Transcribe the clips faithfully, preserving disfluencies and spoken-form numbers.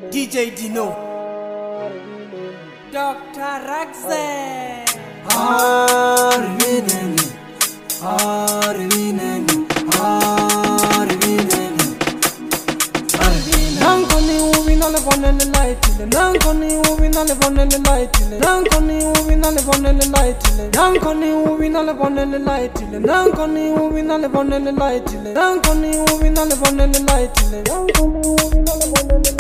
D J Dino, Doctor Raxe, Arvineni, Arvineni, Arvineni, Arvineni. Nankoni uvina le vonele lightile, nankoni uvina le vonele lightile, nankoni uvina le vonele lightile, nankoni uvina le vonele lightile, nankoni uvina le vonele lightile, nankoni uvina le vonele lightile, nankoni uvina le vonele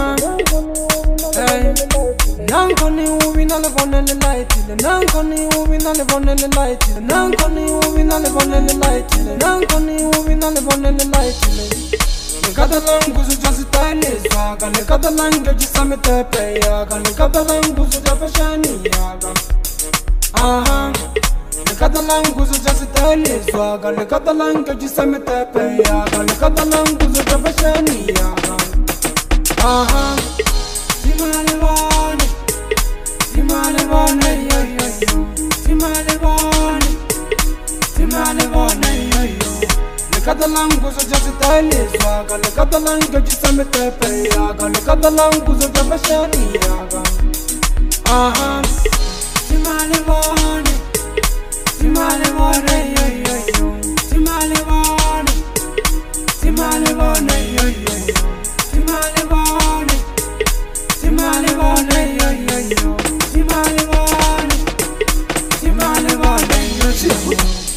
lightile. Nankoni uvina le vonele lightile, nankoni uvina le vonele lightile, nankoni uvina le vonele lightile, nankoni uvina le vonele lightile. Lekadalang buzu jasi tani swaga, lekadalang gaji samete peyaga, lekadalang buzu jafashani yaga. Aha, lekadalang buzu jasi tani swaga, lekadalang gaji samete peyaga, lekadalang buzu jafashani yaga. Aha, simale bone, simale bone yo yo yo, simale bone, simale bone yo yo. Lekadalang buzu jasi tani swaga, lekadalang gaji samete peyaga, lekadalang buzu jafashani yaga. Aha, simale bone, simale bone yo yo yo, simale bone, simale bone yo yo yo, simale bone, simale bone yo yo yo, simale bone, simale bone yo yo yo.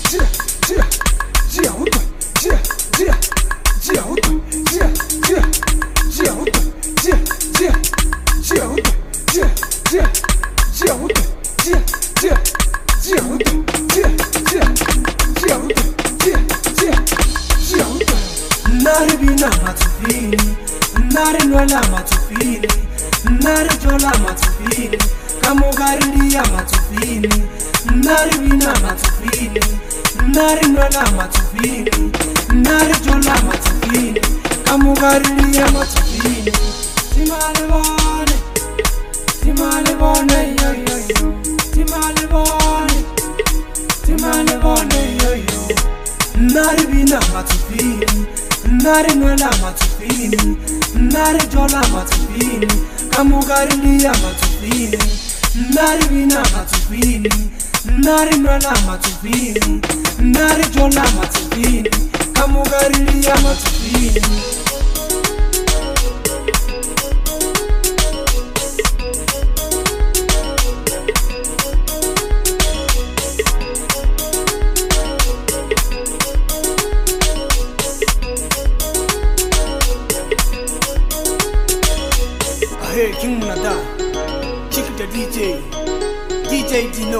Nari bina matufini, nari nwela matufini, nari jola matufini, kamugarilia matufini, nari bina matufini, nari nwela matufini, nari jola matufini, kamugarilia matufini. Simale bone, simale bone yo yo yo, simale bone, simale bone yo yo. Nari bina matufini, nari nwela matufini, nari jola matufini, kamugarilia matufini, nari bina matufini, nari nwela matufini, nari jola matufini, kamugarilia matufini. Hey King Munada, Chick the D J, D J Dino,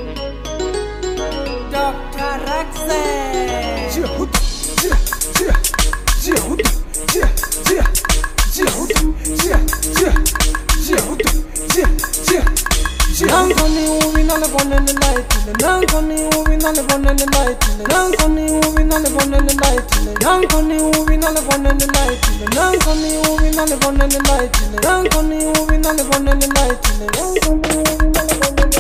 Doctor Raxe. Nankoni uvina le vonele lightile, nankoni uvina le vonele lightile, nankoni uvina le vonele lightile, nankoni uvina le vonele lightile, nankoni uvina le vonele lightile, nankoni uvina le vonele lightile, nankoni uvina le vonele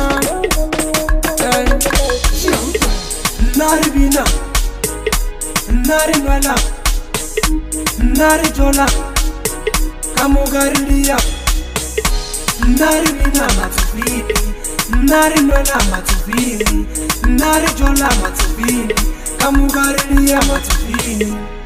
lightile. Nari bina, nari nwela, nari jola, kamugarilia. Nari bina matufini, nari nwela matufini, nari jola matufini, kamugarilia matufini.